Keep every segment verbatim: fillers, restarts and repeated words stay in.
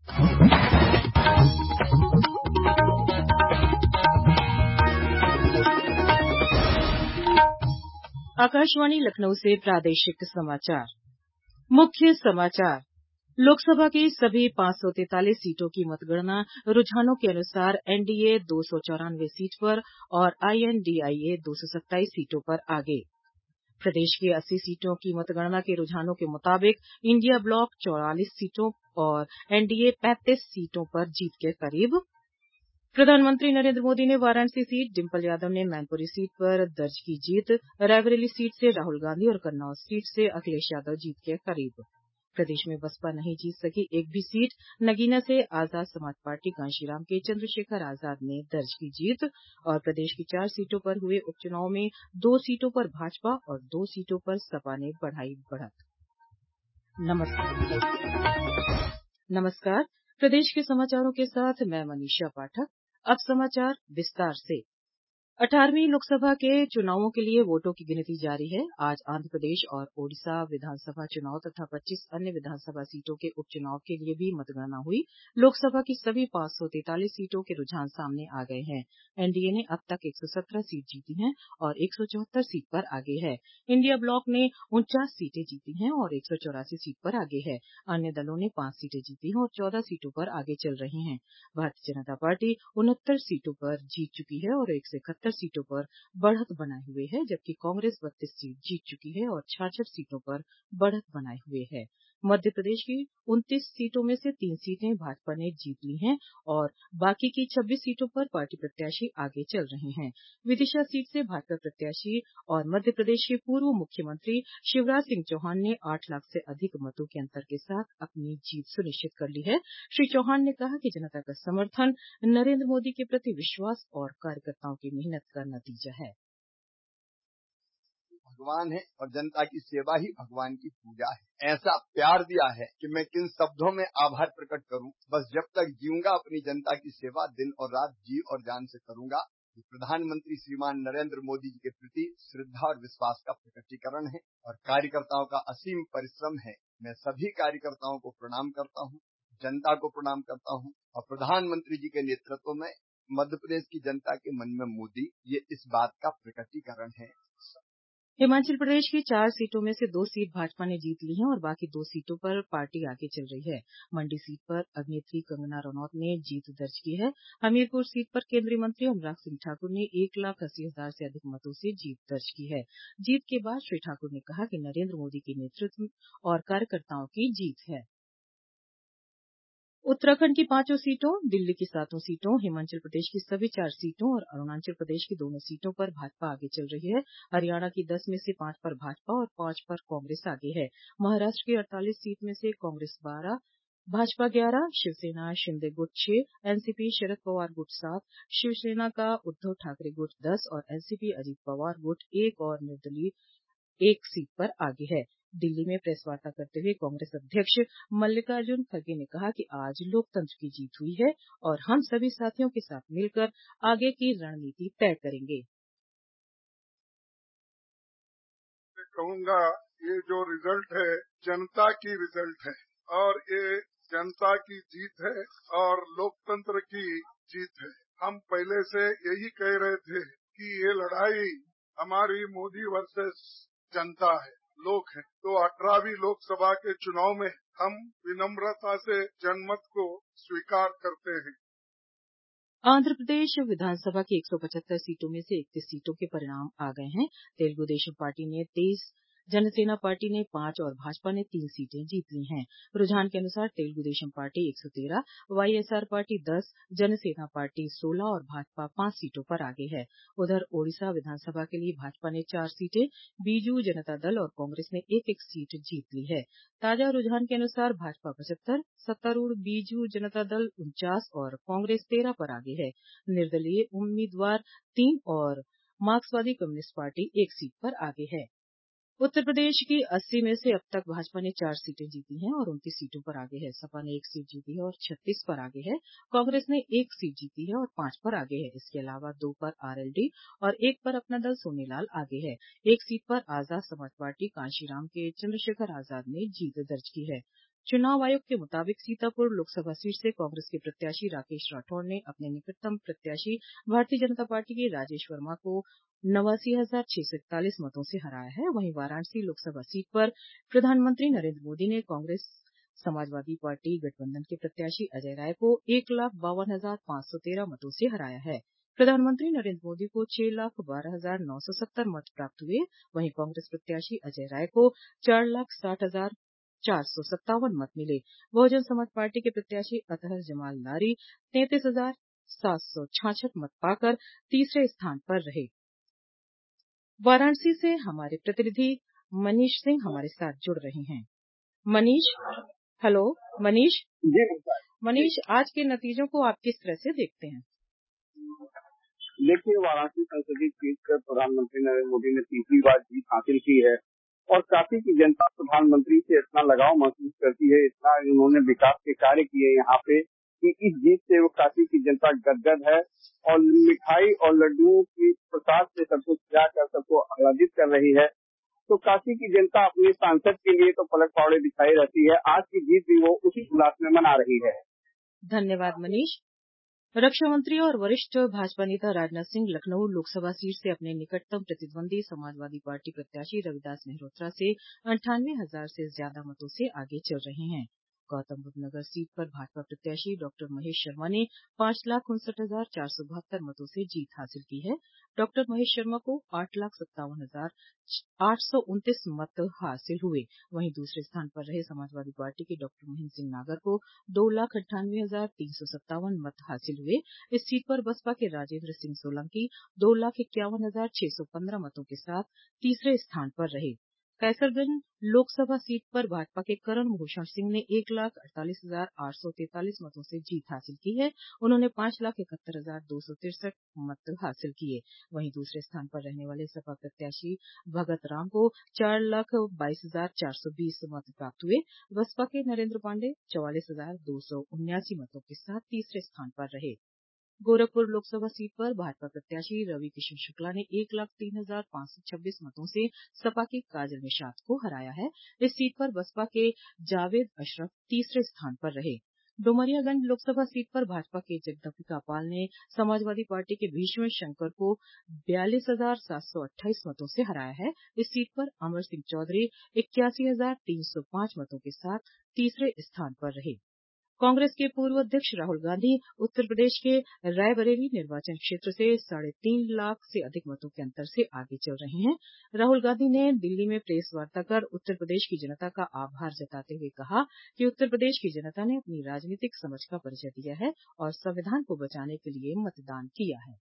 आकाशवाणी लखनऊ से प्रादेशिक समाचार। मुख्य समाचार। लोकसभा की सभी पांच सौ तैंतालीस सीटों की मतगणना रूझानों के अनुसार एनडीए दो सौ चौरानवे सीट पर और आईएनडीआईए दो सौ सत्ताईस सीटों पर आगे। प्रदेश की अस्सी सीटों की मतगणना के रूझानों के मुताबिक इंडिया ब्लॉक चौवालीस सीटों और एनडीए पैंतीस सीटों पर जीत के करीब। प्रधानमंत्री नरेंद्र मोदी ने वाराणसी सीट, डिम्पल यादव ने मैनपुरी सीट पर दर्ज की जीत। रायबरेली सीट से राहुल गांधी और कन्नौज सीट से अखिलेश यादव जीत के करीब। प्रदेश में बसपा नहीं जीत सकी एक भी सीट। नगीना से आजाद समाज पार्टी कांशीराम के चंद्रशेखर आजाद ने दर्ज की जीत। और प्रदेश की चार सीटों पर हुए उपचुनाव में दो सीटों पर भाजपा और दो सीटों पर सपा ने बढ़ाई बढ़त। नमस्कार नमस्कार प्रदेश के समाचारों के साथ मैं मनीषा पाठक। अब समाचार विस्तार से। अठारहवीं लोकसभा के चुनावों के लिए वोटों की गिनती जारी है। आज आंध्र प्रदेश और ओडिशा विधानसभा चुनाव तथा पच्चीस अन्य विधानसभा सीटों के उपचुनाव के लिए भी मतगणना हुई। लोकसभा की सभी पांच सौ तैंतालीस सीटों के रुझान सामने आ गए हैं। एनडीए ने अब तक एक सौ सत्रह सीट जीती हैं और एक सौ चौहत्तर सीट पर आगे है। इंडिया ब्लॉक ने उनचास सीटें जीती हैं और एक सौ चौरासी सीट पर आगे है। अन्य दलों ने पांच सीटें जीती हैं और चौदह सीटों पर आगे चल रहे हैं। भारतीय जनता पार्टी उनहत्तर सीटों पर जीत चुकी है और एक सौ इकहत्तर सीटों पर बढ़त बनाए हुए है, जबकि कांग्रेस बत्तीस सीट जीत चुकी है और छियासठ सीटों पर बढ़त बनाए हुए है। मध्य प्रदेश की उनतीस सीटों में से तीन सीटें भाजपा ने जीत ली हैं और बाकी की छब्बीस सीटों पर पार्टी प्रत्याशी आगे चल रहे हैं। विदिशा सीट से भाजपा प्रत्याशी और मध्य प्रदेश के पूर्व मुख्यमंत्री शिवराज सिंह चौहान ने आठ लाख से अधिक मतों के अंतर के साथ अपनी जीत सुनिश्चित कर ली है। श्री चौहान ने कहा कि जनता का समर्थन नरेंद्र मोदी के प्रति विश्वास और कार्यकर्ताओं की मेहनत का नतीजा है। भगवान है और जनता की सेवा ही भगवान की पूजा है। ऐसा प्यार दिया है कि मैं किन शब्दों में आभार प्रकट करूं। बस जब तक जीऊंगा अपनी जनता की सेवा दिन और रात जी और जान से करूंगा। प्रधानमंत्री श्रीमान नरेंद्र मोदी जी के प्रति श्रद्धा और विश्वास का प्रकटीकरण है और कार्यकर्ताओं का असीम परिश्रम है। मैं सभी कार्यकर्ताओं को प्रणाम करता हूं, जनता को प्रणाम करता हूं और प्रधानमंत्री जी के नेतृत्व में मध्य प्रदेश की जनता के मन में मोदी, ये इस बात का प्रकटीकरण है। हिमाचल प्रदेश की चार सीटों में से दो सीट भाजपा ने जीत ली हैं और बाकी दो सीटों पर पार्टी आगे चल रही है। मंडी सीट पर अभिनेत्री कंगना रनौत ने जीत दर्ज की है। हमीरपुर सीट पर केंद्रीय मंत्री अनुराग सिंह ठाकुर ने एक लाख अस्सी हजार से अधिक मतों से जीत दर्ज की है। जीत के बाद श्री ठाकुर ने कहा कि नरेंद्र मोदी के नेतृत्व और कार्यकर्ताओं की जीत है। उत्तराखंड की पांचों सीटों, दिल्ली की सातों सीटों, हिमाचल प्रदेश की सभी चार सीटों और अरुणाचल प्रदेश की दोनों सीटों पर भाजपा आगे चल रही है। हरियाणा की दस में से पांच पर भाजपा और पांच पर कांग्रेस आगे है। महाराष्ट्र की अड़तालीस सीट में से कांग्रेस बारह, भाजपा ग्यारह, शिवसेना शिंदे गुट छह, एनसीपी शरद पवार गुट सात, शिवसेना का उद्धव ठाकरे गुट दस और एनसीपी अजीत पवार गुट एक और निर्दलीय एक सीट पर आगे है। दिल्ली में प्रेस वार्ता करते हुए कांग्रेस अध्यक्ष मल्लिकार्जुन खड़गे ने कहा कि आज लोकतंत्र की जीत हुई है और हम सभी साथियों के साथ मिलकर आगे की रणनीति तय करेंगे। मैं कहूँगा ये जो रिजल्ट है जनता की रिजल्ट है और ये जनता की जीत है और लोकतंत्र की जीत है। हम पहले से यही कह रहे थे कि ये लड़ाई हमारी मोदी वर्सेस जनता है, लोग हैं। तो अठारहवीं लोकसभा के चुनाव में हम विनम्रता से जनमत को स्वीकार करते हैं। आंध्र प्रदेश विधानसभा की एक सौ पचहत्तर सीटों में से इकतीस सीटों के परिणाम आ गए हैं। तेलुगु देशम पार्टी ने तेईस, जनसेना पार्टी ने पांच और भाजपा ने तीन सीटें जीत ली हैं। रुझान के अनुसार तेलुगु देशम पार्टी एक सौ तेरह, वाईएसआर पार्टी दस, जनसेना पार्टी सोलह और भाजपा पांच सीटों पर आगे है। उधर ओडिशा विधानसभा के लिए भाजपा ने चार सीटें, बीजू जनता दल और कांग्रेस ने एक एक सीट जीत ली है। ताजा रुझान के अनुसार भाजपा पचहत्तर, सत्तारूढ़ बीजू जनता दल उनचास और कांग्रेस तेरह पर आगे है। निर्दलीय उम्मीदवार तीन और मार्क्सवादी कम्युनिस्ट पार्टी एक सीट पर आगे है। उत्तर प्रदेश की अस्सी में से अब तक भाजपा ने चार सीटें जीती हैं और उनतीस सीटों पर आगे है। सपा ने एक सीट जीती है और छत्तीस पर आगे है। कांग्रेस ने एक सीट जीती है और पांच पर आगे है। इसके अलावा दो पर आरएलडी और एक पर अपना दल सोनेलाल आगे है। एक सीट पर आजाद समाज पार्टी कांशीराम के चंद्रशेखर आजाद ने जीत दर्ज की है। चुनाव आयोग के मुताबिक सीतापुर लोकसभा सीट से कांग्रेस के प्रत्याशी राकेश राठौड़ ने अपने निकटतम प्रत्याशी भारतीय जनता पार्टी के राजेश वर्मा को नवासी हजार छह सौ इकतालीस मतों से हराया है। वहीं वाराणसी लोकसभा सीट पर प्रधानमंत्री नरेंद्र मोदी ने कांग्रेस समाजवादी पार्टी गठबंधन के प्रत्याशी अजय राय को एक लाख बावन हजार पांच सौ तेरह मतों से हराया है। प्रधानमंत्री नरेंद्र मोदी को छह लाख बारह हजार नौ सौ सत्तर मत प्राप्त हुए। वहीं कांग्रेस प्रत्याशी अजय राय को चार लाख साठ हजार चार सौ सत्तावन मत मिले। बहुजन समाज पार्टी के प्रत्याशी अतहर जमाल लारी तैंतीस हजार सात सौ छाछठ मत पाकर तीसरे स्थान पर रहे। वाराणसी से हमारे प्रतिनिधि मनीष सिंह हमारे साथ जुड़ रहे हैं। मनीष, हेलो मनीष। जी मनीष, आज के नतीजों को आप किस तरह से देखते हैं? देखिए, वाराणसी संसदीय सीट पर प्रधानमंत्री नरेंद्र मोदी ने तीसरी बार जीत हासिल की है और काशी की जनता प्रधानमंत्री से इतना लगाव महसूस करती है, इतना उन्होंने विकास के कार्य किए यहाँ पे कि इस जीत से वो काशी की जनता गदगद है और मिठाई और लड्डुओं की प्रसाद से सबको खिलाकर सबको आह्लादित कर रही है। तो काशी की जनता अपने सांसद के लिए तो पलक पौड़े दिखाई रहती है। आज की जीत भी वो उसी उल्लास में मना रही है। धन्यवाद मनीष। रक्षा मंत्री और वरिष्ठ भाजपा नेता राजनाथ सिंह लखनऊ लोकसभा सीट से अपने निकटतम प्रतिद्वंदी समाजवादी पार्टी प्रत्याशी रविदास मेहरोत्रा से अंठानवे हजार से ज्यादा मतों से आगे चल रहे हैं। गौतम बुद्ध नगर सीट पर भाजपा प्रत्याशी डॉक्टर महेश शर्मा ने पांच लाख उनसठ हजार चार सौ बहत्तर मतों से जीत हासिल की है। डॉक्टर महेश शर्मा को आठ लाख सत्तावन हजार आठ सौ उनतीस मत हासिल हुए। वहीं दूसरे स्थान पर रहे समाजवादी पार्टी के डॉक्टर महेंद्र सिंह नागर को दो लाख अट्ठानवे हजार तीन सौ सत्तावन मत हासिल हुए। इस सीट पर बसपा के राजेंद्र सिंह सोलंकी दो लाख इक्यावन हजार छह सौ पंद्रह मतों के साथ तीसरे स्थान पर रहे। कैसरगंज लोकसभा सीट पर भाजपा के करण भूषण सिंह ने एक लाख अड़तालीस हजार आठ सौ तैंतालीस मतों से जीत हासिल की है। उन्होंने पांच लाख इकहत्तर हजार दो सौ तिरसठ मत हासिल किए। वहीं दूसरे स्थान पर रहने वाले सपा प्रत्याशी भगत राम को चार लाख बाईस हजार चार सौ बीस मत प्राप्त हुए। बसपा के नरेंद्र पांडे चौवालीस हजार दो सौ उन्यासी मतों के साथ तीसरे स्थान पर रहे। गोरखपुर लोकसभा सीट पर भाजपा प्रत्याशी रवि किशन शुक्ला ने एक लाख तीन हजार पांच सौ छब्बीस मतों से सपा के काजल निषाद को हराया है। इस सीट पर बसपा के जावेद अशरफ तीसरे स्थान पर रहे। डुमरियागंज लोकसभा सीट पर भाजपा के जगदम्बिका पाल ने समाजवादी पार्टी के भीष्म शंकर को बयालीस हजार सात सौ अट्ठाईस मतों से हराया है। इस सीट पर अमर सिंह चौधरी इक्यासी हजार तीन सौ पांच मतों के साथ तीसरे स्थान पर रहे। कांग्रेस के पूर्व अध्यक्ष राहुल गांधी उत्तर प्रदेश के रायबरेली निर्वाचन क्षेत्र से साढ़े तीन लाख से अधिक मतों के अंतर से आगे चल रहे हैं। राहुल गांधी ने दिल्ली में प्रेस वार्ता कर उत्तर प्रदेश की जनता का आभार जताते हुए कहा कि उत्तर प्रदेश की जनता ने अपनी राजनीतिक समझ का परिचय दिया है और संविधान को बचाने के लिए मतदान किया है।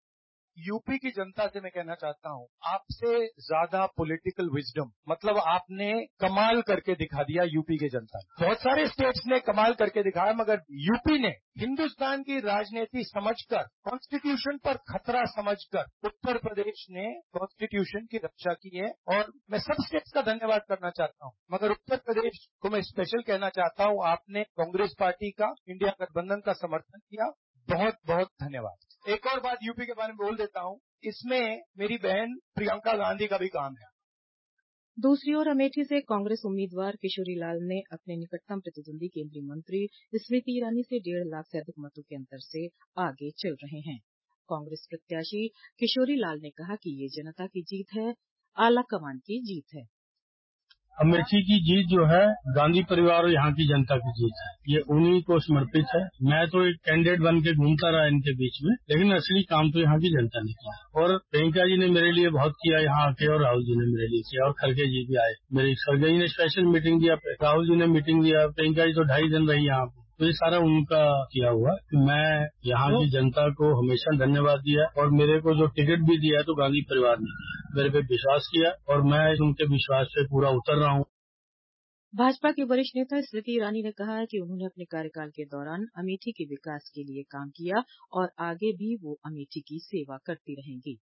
यूपी की जनता से मैं कहना चाहता हूं, आपसे ज्यादा पॉलिटिकल विजडम, मतलब आपने कमाल करके दिखा दिया यूपी के जनता ने। बहुत सारे स्टेट्स ने कमाल करके दिखाया, मगर यूपी ने हिंदुस्तान की राजनीति समझकर, कॉन्स्टिट्यूशन पर खतरा समझकर उत्तर प्रदेश ने कॉन्स्टिट्यूशन की रक्षा की है। और मैं सब स्टेट्स का धन्यवाद करना चाहता हूं, मगर उत्तर प्रदेश को मैं स्पेशल कहना चाहता हूं, आपने कांग्रेस पार्टी का, इंडिया गठबंधन का समर्थन किया। बहुत बहुत धन्यवाद। एक और बात यूपी के बारे में बोल देता हूं, इसमें मेरी बहन प्रियंका गांधी का भी काम है। दूसरी ओर अमेठी से कांग्रेस उम्मीदवार किशोरी लाल ने अपने निकटतम प्रतिद्वंदी केंद्रीय मंत्री स्मृति ईरानी से डेढ़ लाख से अधिक मतों के अंतर से आगे चल रहे हैं। कांग्रेस प्रत्याशी किशोरी लाल ने कहा कि ये जनता की जीत है, आला कमान की जीत है। अमेठी की जीत जो है गांधी परिवार और यहाँ की जनता की जीत है, ये उन्हीं को समर्पित है। मैं तो एक कैंडिडेट बन के घूमता रहा इनके बीच में, लेकिन असली काम तो यहाँ की जनता ने किया। और प्रियंका जी ने मेरे लिए बहुत किया यहाँ आके, और राहुल जी ने मेरे लिए किया, और खड़गे जी भी आए। मेरी खड़गे जी ने स्पेशल मीटिंग दिया, राहुल जी ने मीटिंग दिया, प्रियंका जी तो ढाई दिन रही यहाँ पे। तो ये सारा उनका किया हुआ। मैं यहाँ की जनता को हमेशा धन्यवाद दिया, और मेरे को जो टिकट भी दिया तो गांधी परिवार ने मेरे पे विश्वास किया, और मैं उनके विश्वास पे पूरा उतर रहा हूँ। भाजपा के वरिष्ठ नेता स्मृति ईरानी ने कहा है कि उन्होंने अपने कार्यकाल के दौरान अमेठी के विकास के लिए काम किया और आगे भी वो अमेठी की सेवा करती रहेंगी।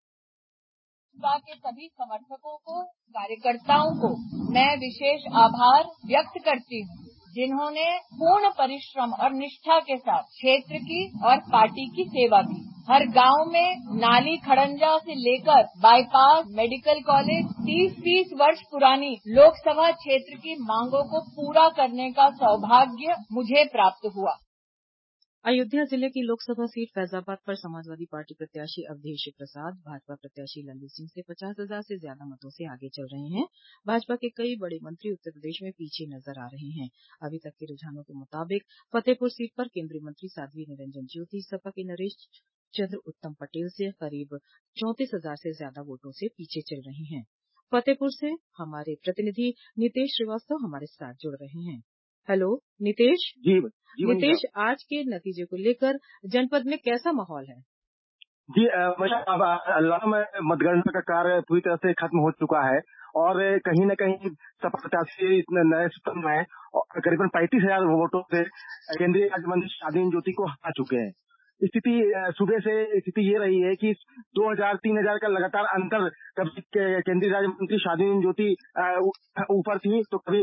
भाजपा के सभी समर्थकों को, कार्यकर्ताओं को मैं विशेष आभार व्यक्त करती हूँ, जिन्होंने पूर्ण परिश्रम और निष्ठा के साथ क्षेत्र की और पार्टी की सेवा की। हर गांव में नाली खड़ंजा से लेकर बाईपास, मेडिकल कॉलेज, तीस तीस वर्ष पुरानी लोकसभा क्षेत्र की मांगों को पूरा करने का सौभाग्य मुझे प्राप्त हुआ। अयोध्या जिले की लोकसभा सीट फैजाबाद पर समाजवादी पार्टी प्रत्याशी अवधेश प्रसाद भाजपा प्रत्याशी लल्लू सिंह से पचास हजार से ज्यादा मतों से आगे चल रहे हैं। भाजपा के कई बड़े मंत्री उत्तर प्रदेश में पीछे नजर आ रहे हैं। अभी तक के रुझानों के मुताबिक फतेहपुर सीट पर केंद्रीय मंत्री साध्वी निरंजन ज्योति सपा के नरेश चंद्र उत्तम पटेल से करीब चौंतीस हजार से ज्यादा वोटों से पीछे चल रहे हैं। फतेहपुर से हमारे प्रतिनिधि नितेश श्रीवास्तव हमारे साथ जुड़ रहे हैं। हेलो नितेश। जी, जी नितेश, आज के नतीजे को लेकर जनपद में कैसा माहौल है? जी अल्लाह में मतगणना का कार्य पूरी तरह से खत्म हो चुका है और कहीं न कहीं सपा प्रत्याशी नए सूत्र में करीबन पैंतीस हजार वोटों से केंद्रीय राज्य मंत्री शालीन ज्योति को हरा चुके हैं। स्थिति सुबह से स्थिति ये रही है कि दो हजार तीन हजार का लगातार अंतर, कभी केंद्रीय राज्य मंत्री शालीन ज्योति ऊपर थी तो कभी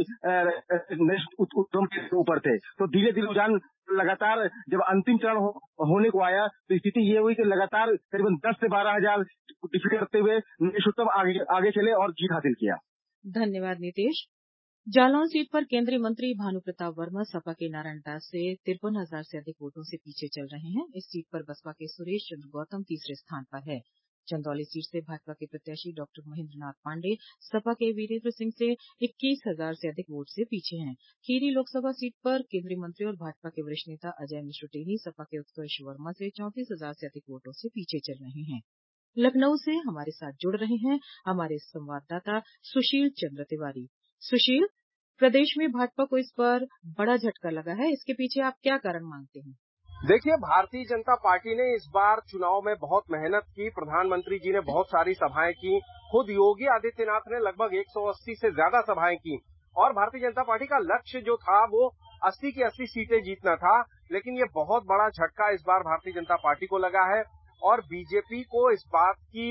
उत्तम के ऊपर थे। तो धीरे धीरे रुझान लगातार जब अंतिम चरण हो, होने को आया तो स्थिति ये हुई कि लगातार करीबन दस से बारह हजार डिफीट करते हुए उत्तम आगे, आगे चले और जीत हासिल किया। धन्यवाद नितेश। जालौन सीट पर केंद्रीय मंत्री भानु प्रताप वर्मा सपा के नारायण दास से तिरपन हजार से अधिक वोटों से पीछे चल रहे हैं। इस सीट पर बसपा के सुरेश चंद्र गौतम तीसरे स्थान पर है। चंदौली सीट से भाजपा के प्रत्याशी डॉक्टर महेंद्र नाथ पांडे सपा के वीरेंद्र सिंह से इक्कीस हजार से अधिक वोट से पीछे हैं। खीरी लोकसभा सीट पर केंद्रीय मंत्री और भाजपा के वरिष्ठ नेता अजय मिश्र टेनी सपा के उत्कर्ष वर्मा से चौंतीस हजार से अधिक वोटों से पीछे चल रहे हैं। लखनऊ से हमारे साथ जुड़ रहे हैं हमारे संवाददाता सुशील चंद्र तिवारी। सुशील, प्रदेश में भाजपा को इस बार बड़ा झटका लगा है, इसके पीछे आप क्या कारण मानते हैं? देखिए, भारतीय जनता पार्टी ने इस बार चुनाव में बहुत मेहनत की। प्रधानमंत्री जी ने बहुत सारी सभाएं की, खुद योगी आदित्यनाथ ने लगभग एक सौ अस्सी से ज्यादा सभाएं की और भारतीय जनता पार्टी का लक्ष्य जो था वो अस्सी की अस्सी सीटें जीतना था। लेकिन ये बहुत बड़ा झटका इस बार भारतीय जनता पार्टी को लगा है और बीजेपी को इस बात की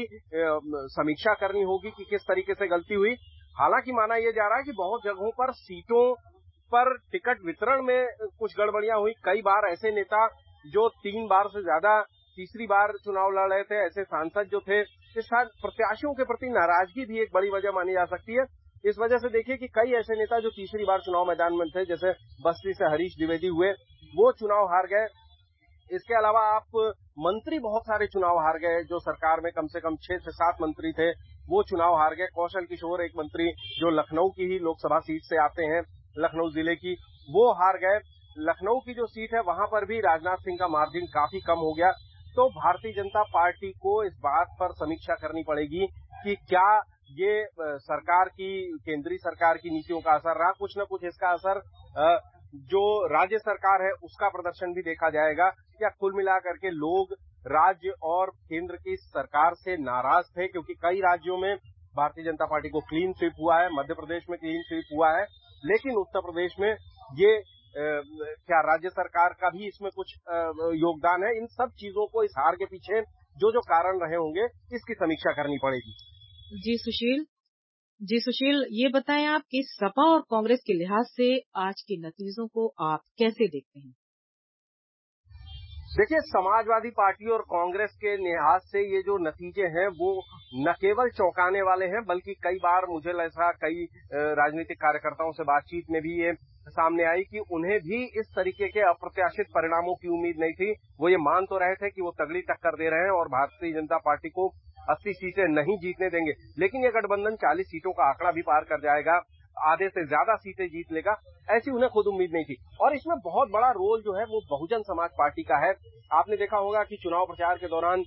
समीक्षा करनी होगी कि किस तरीके से गलती हुई। हालांकि माना यह जा रहा है कि बहुत जगहों पर सीटों पर टिकट वितरण में कुछ गड़बड़ियां हुई। कई बार ऐसे नेता जो तीन बार से ज्यादा तीसरी बार चुनाव लड़ रहे थे, ऐसे सांसद जो थे, इस साथ प्रत्याशियों के प्रति नाराजगी भी एक बड़ी वजह मानी जा सकती है। इस वजह से देखिए कि कई ऐसे नेता जो तीसरी बार चुनाव मैदान में थे, जैसे बस्ती से हरीश द्विवेदी हुए, वो चुनाव हार गए। इसके अलावा आप मंत्री बहुत सारे चुनाव हार गए। जो सरकार में कम से कम छह से सात मंत्री थे वो चुनाव हार गए। कौशल किशोर एक मंत्री जो लखनऊ की ही लोकसभा सीट से आते हैं, लखनऊ जिले की, वो हार गए। लखनऊ की जो सीट है वहां पर भी राजनाथ सिंह का मार्जिन काफी कम हो गया। तो भारतीय जनता पार्टी को इस बात पर समीक्षा करनी पड़ेगी कि क्या ये सरकार की, केंद्रीय सरकार की नीतियों का असर रहा। कुछ न कुछ इसका असर जो राज्य सरकार है उसका प्रदर्शन भी देखा जाएगा। क्या कुल मिलाकर के लोग राज्य और केंद्र की सरकार से नाराज थे, क्योंकि कई राज्यों में भारतीय जनता पार्टी को क्लीन स्वीप हुआ है, मध्य प्रदेश में क्लीन स्वीप हुआ है, लेकिन उत्तर प्रदेश में ये आ, क्या राज्य सरकार का भी इसमें कुछ आ, योगदान है। इन सब चीजों को, इस हार के पीछे जो जो कारण रहे होंगे, इसकी समीक्षा करनी पड़ेगी। जी सुशील जी सुशील ये बताएं आप कि सपा और कांग्रेस के लिहाज से आज के नतीजों को आप कैसे देखते हैं? देखिए, समाजवादी पार्टी और कांग्रेस के लिहाज से ये जो नतीजे हैं वो न केवल चौंकाने वाले हैं, बल्कि कई बार मुझे ऐसा कई राजनीतिक कार्यकर्ताओं से बातचीत में भी ये सामने आई कि उन्हें भी इस तरीके के अप्रत्याशित परिणामों की उम्मीद नहीं थी। वो ये मान तो रहे थे कि वो तगड़ी टक्कर दे रहे हैं और भारतीय जनता पार्टी को अस्सी सीटें नहीं जीतने देंगे, लेकिन ये गठबंधन चालीस सीटों का आंकड़ा भी पार कर जाएगा, आधे से ज्यादा सीटें जीत लेगा, ऐसी उन्हें खुद उम्मीद नहीं थी। और इसमें बहुत बड़ा रोल जो है वो बहुजन समाज पार्टी का है। आपने देखा होगा कि चुनाव प्रचार के दौरान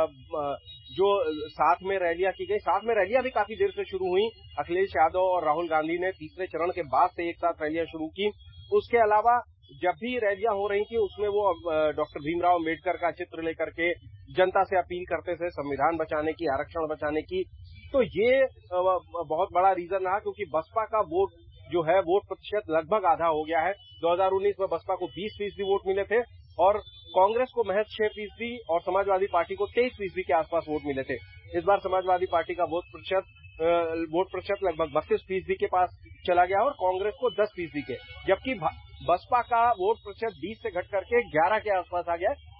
जो साथ में रैलियां की गई, साथ में रैलियां भी काफी देर से शुरू हुई। अखिलेश यादव और राहुल गांधी ने तीसरे चरण के बाद से एक साथ रैलियां शुरू की। उसके अलावा जब भी रैलियां हो रही थी उसमें वो डॉक्टर भीमराव अम्बेडकर का चित्र लेकर के जनता से अपील करते थे संविधान बचाने की, आरक्षण बचाने की। तो ये बहुत बड़ा रीजन रहा, क्योंकि बसपा का वोट जो है वोट प्रतिशत लगभग आधा हो गया है। दो हज़ार उन्नीस में बसपा को बीस फीसदी वोट मिले थे और कांग्रेस को महज छह फीसदी और समाजवादी पार्टी को तेईस फीसदी के आसपास वोट मिले थे। इस बार समाजवादी पार्टी का वोट प्रतिशत वोट प्रतिशत लगभग बत्तीस फीसदी के पास चला गया और कांग्रेस को दस फीसदी के, जबकि बसपा का वोट प्रतिशत बीस से घट करके ग्यारह के आसपास आ गया।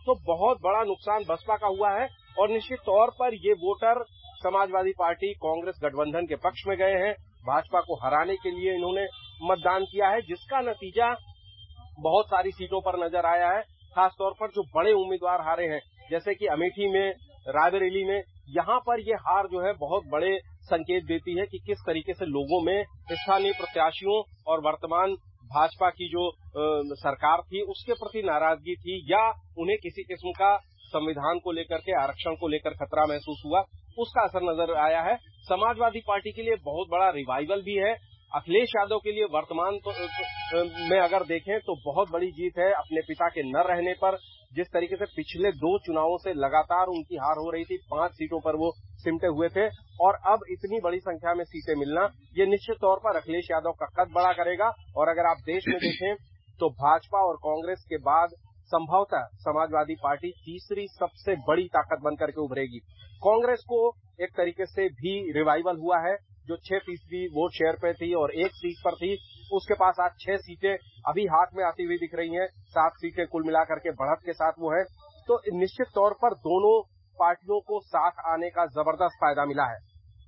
तो बहुत बड़ा नुकसान बसपा का हुआ है और निश्चित तौर पर ये वोटर समाजवादी पार्टी कांग्रेस गठबंधन के पक्ष में गए हैं। भाजपा को हराने के लिए इन्होंने मतदान किया है, जिसका नतीजा बहुत सारी सीटों पर नजर आया है। खासतौर पर जो बड़े उम्मीदवार हारे हैं, जैसे कि अमेठी में, रायबरेली में, यहाँ पर ये हार जो है बहुत बड़े संकेत देती है कि किस तरीके से लोगों में स्थानीय प्रत्याशियों और वर्तमान भाजपा की जो आ, सरकार थी उसके प्रति नाराजगी थी, या उन्हें किसी किस्म का संविधान को लेकर के, आरक्षण को लेकर खतरा महसूस हुआ, उसका असर नजर आया है। समाजवादी पार्टी के लिए बहुत बड़ा रिवाइवल भी है। अखिलेश यादव के लिए वर्तमान तो, में अगर देखें तो बहुत बड़ी जीत है अपने पिता के न रहने पर। जिस तरीके से पिछले दो चुनावों से लगातार उनकी हार हो रही थी, पांच सीटों पर वो सिमटे हुए थे, और अब इतनी बड़ी संख्या में सीटें मिलना ये निश्चित तौर पर अखिलेश यादव का कद बड़ा करेगा। और अगर आप देश में देखें तो भाजपा और कांग्रेस के बाद संभवतः समाजवादी पार्टी तीसरी सबसे बड़ी ताकत बनकर के उभरेगी। कांग्रेस को एक तरीके से भी रिवाइवल हुआ है, जो छह फीसदी वोट शेयर पे थी और एक सीट पर थी, उसके पास आज छह सीटें अभी हाथ में आती हुई दिख रही हैं। सात सीटें कुल मिलाकर के बढ़त के साथ वो है। तो निश्चित तौर पर दोनों पार्टियों को साथ आने का जबरदस्त फायदा मिला है।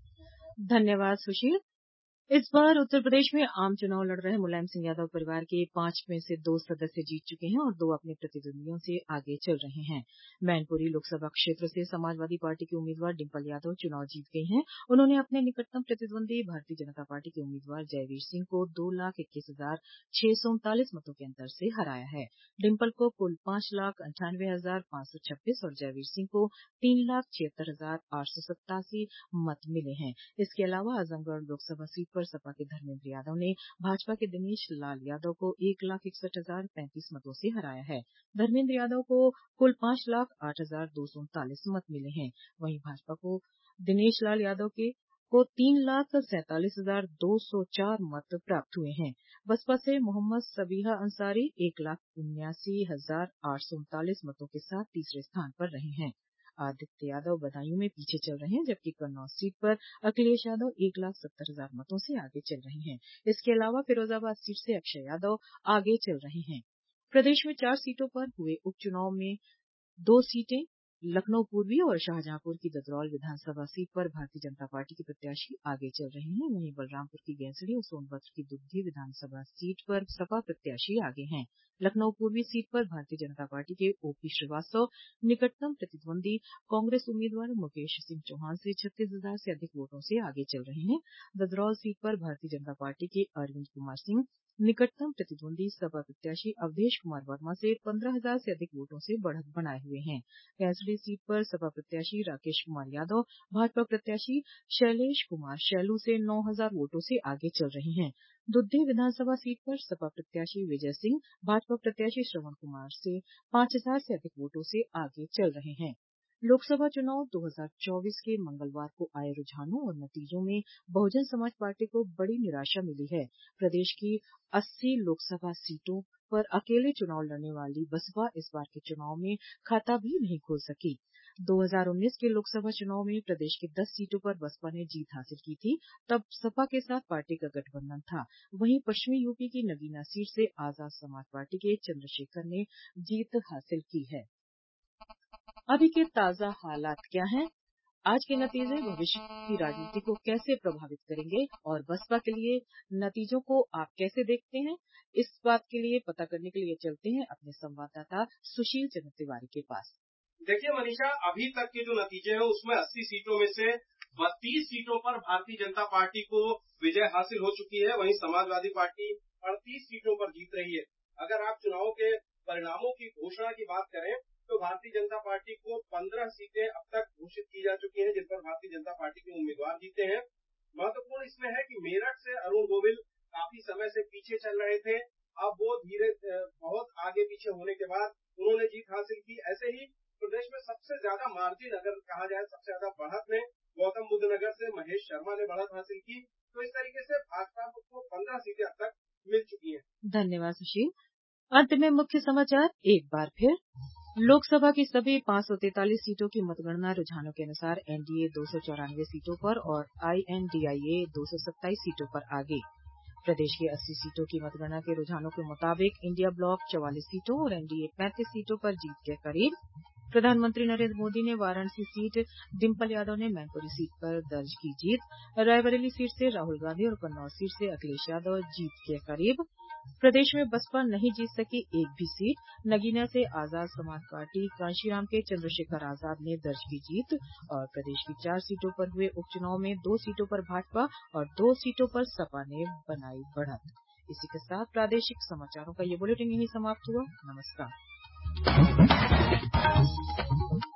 धन्यवाद सुशील। इस बार उत्तर प्रदेश में आम चुनाव लड़ रहे मुलायम सिंह यादव परिवार के पांच में से दो सदस्य जीत चुके हैं और दो अपने प्रतिद्वंदियों से आगे चल रहे हैं। मैनपुरी लोकसभा क्षेत्र से समाजवादी पार्टी के उम्मीदवार डिम्पल यादव चुनाव जीत गई हैं। उन्होंने अपने निकटतम प्रतिद्वंदी भारतीय जनता पार्टी के उम्मीदवार जयवीर सिंह को दो लाख इक्कीस हजार छह सौ उनतालीस मतों के अंतर से हराया है। डिम्पल को कुल पांच लाख अंठानवे हजार पांच सौ छब्बीस और जयवीर सिंह को तीन लाख छिहत्तर हजार आठ सौ सत्तासी मत मिले हैं। इसके अलावा आजमगढ़ लोकसभा सीट पर सपा के धर्मेंद्र यादव ने भाजपा के दिनेश लाल यादव को एक लाख इकसठ हजार पैंतीस मतों से हराया है। धर्मेंद्र यादव को कुल पांच लाख आठ हजार दो सौ उनतालीस मत मिले हैं। वहीं भाजपा को दिनेश लाल यादव के को तीन लाख सैंतालीस हजार दो सौ चार मत प्राप्त हुए हैं। बसपा से मोहम्मद सबीहा अंसारी एक लाख उन्यासी हजार आठ सौ उनतालीस मतों के साथ तीसरे स्थान पर रहे हैं। आदित्य यादव बदायूं में पीछे चल रहे हैं, जबकि कन्नौज सीट पर अखिलेश यादव एक लाख सत्तर हजार मतों से आगे चल रहे हैं। इसके अलावा फिरोजाबाद सीट से अक्षय यादव आगे चल रहे हैं। प्रदेश में चार सीटों पर हुए उपचुनाव में दो सीटें लखनऊ पूर्वी और शाहजहांपुर की ददरौल विधानसभा सीट पर भारतीय जनता पार्टी के प्रत्याशी आगे चल रहे हैं। वहीं बलरामपुर की गैंसड़ी और सोनभद्र की दुग्धी विधानसभा सीट पर सपा प्रत्याशी आगे हैं। लखनऊ पूर्वी सीट पर भारतीय जनता पार्टी के ओपी श्रीवास्तव निकटतम प्रतिद्वंदी कांग्रेस उम्मीदवार मुकेश सिंह चौहान से छत्तीस हजार से अधिक वोटों से आगे चल रहे हैं। ददरौल सीट पर भारतीय जनता पार्टी के अरविंद कुमार सिंह निकटतम प्रतिद्वंदी सपा प्रत्याशी अवधेश कुमार वर्मा से पंद्रह हजार से अधिक वोटों से बढ़त बनाए हुए हैं। कैसडी सीट पर सपा प्रत्याशी राकेश कुमार यादव भाजपा प्रत्याशी शैलेश कुमार शैलू से नौ हजार वोटों से आगे चल रहे हैं। दुद्धी विधानसभा सीट पर सपा प्रत्याशी विजय सिंह भाजपा प्रत्याशी श्रवण कुमार से पांच हजार से अधिक वोटों से आगे चल रहे हैं। लोकसभा चुनाव दो हजार चौबीस के मंगलवार को आए रुझानों और नतीजों में बहुजन समाज पार्टी को बड़ी निराशा मिली है। प्रदेश की अस्सी लोकसभा सीटों पर अकेले चुनाव लड़ने वाली बसपा इस बार के चुनाव में खाता भी नहीं खोल सकी। दो हजार उन्नीस के लोकसभा चुनाव में प्रदेश की दस सीटों पर बसपा ने जीत हासिल की थी, तब सपा के साथ पार्टी का गठबंधन था। वहीं पश्चिमी यूपी की नगीना सीट से आजाद समाज पार्टी के चंद्रशेखर ने जीत हासिल की है। अभी के ताजा हालात क्या हैं? आज के नतीजे भविष्य की राजनीति को कैसे प्रभावित करेंगे और बसपा के लिए नतीजों को आप कैसे देखते हैं? इस बात के लिए पता करने के लिए चलते हैं अपने संवाददाता सुशील चंद्र तिवारी के पास। देखिए मनीषा, अभी तक के जो नतीजे हैं उसमें अस्सी सीटों में से बत्तीस सीटों पर भारतीय जनता पार्टी को विजय हासिल हो चुकी है। वहीं समाजवादी पार्टी अड़तीस सीटों पर जीत रही है। अगर आप चुनाव के परिणामों की घोषणा की बात करें तो भारतीय जनता पार्टी को पंद्रह सीटें अब तक घोषित की जा चुकी हैं, जिन पर भारतीय जनता पार्टी के उम्मीदवार जीते हैं। महत्वपूर्ण इसमें है कि मेरठ से अरुण गोविल काफी समय से पीछे चल रहे थे, अब वो धीरे बहुत आगे पीछे होने के बाद उन्होंने जीत हासिल की। ऐसे ही प्रदेश में सबसे ज्यादा मार्जिन अगर कहा जाए, सबसे ज्यादा बढ़त में गौतम बुद्ध नगर से महेश शर्मा ने बढ़त हासिल की। तो इस तरीके से भाजपा को पंद्रह सीटें अब तक मिल चुकी हैं। धन्यवाद सुशील। अंत में मुख्य समाचार एक बार फिर। लोकसभा की सभी पांच सौ तैंतालीस सीटों की मतगणना रुझानों के अनुसार एनडीए दो सौ चौरानवे सीटों पर और आईएनडीआईए दो सौ सत्ताईस सीटों पर आगे। प्रदेश के अस्सी सीटों की मतगणना के रुझानों के मुताबिक इंडिया ब्लॉक चौवालीस सीटों और एनडीए पैंतीस सीटों पर जीत के करीब। प्रधानमंत्री नरेंद्र मोदी ने वाराणसी सीट, डिम्पल यादव ने मैनपुरी सीट पर दर्ज की जीत। रायबरेली सीट से राहुल गांधी और कन्नौज सीट से अखिलेश यादव जीत के करीब। प्रदेश में बसपा नहीं जीत सकी एक भी सीट। नगीना से आजाद समाज पार्टी कांशीराम के चंद्रशेखर आजाद ने दर्ज की जीत। और प्रदेश की चार सीटों पर हुए उपचुनाव में दो सीटों पर भाजपा और दो सीटों पर सपा ने बनाई बढ़त। इसी के साथ प्रादेशिक समाचारों का ये बुलेटिन यहीं समाप्त हुआ। नमस्कार।